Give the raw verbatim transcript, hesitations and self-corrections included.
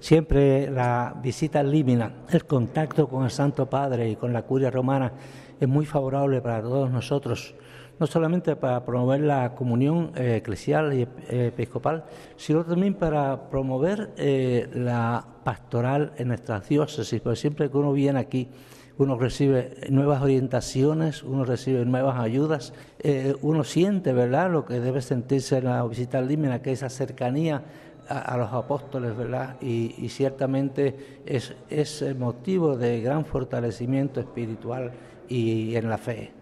Siempre la visita al Límina, el contacto con el Santo Padre y con la Curia Romana es muy favorable para todos nosotros, no solamente para promover la comunión eh, eclesial y eh, episcopal, sino también para promover eh, la pastoral en nuestras diócesis, porque siempre que uno viene aquí, uno recibe nuevas orientaciones, uno recibe nuevas ayudas, eh, uno siente, ¿verdad?, lo que debe sentirse en la visita al Límina, que es esa cercanía a, a los apóstoles, ¿verdad? Y, y ciertamente es, es motivo de gran fortalecimiento espiritual y en la fe.